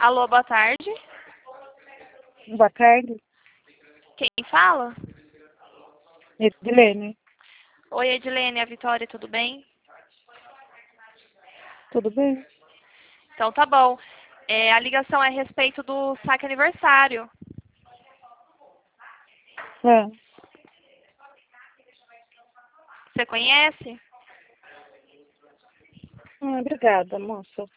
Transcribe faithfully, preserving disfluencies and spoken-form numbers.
Alô, boa tarde. Boa tarde, Quem fala? Edilene. Oi, Edilene, a Vitória, tudo bem? Tudo bem? Então tá bom. É, a ligação é a respeito do saque aniversário. Ah, Você conhece? ah, obrigada, moça.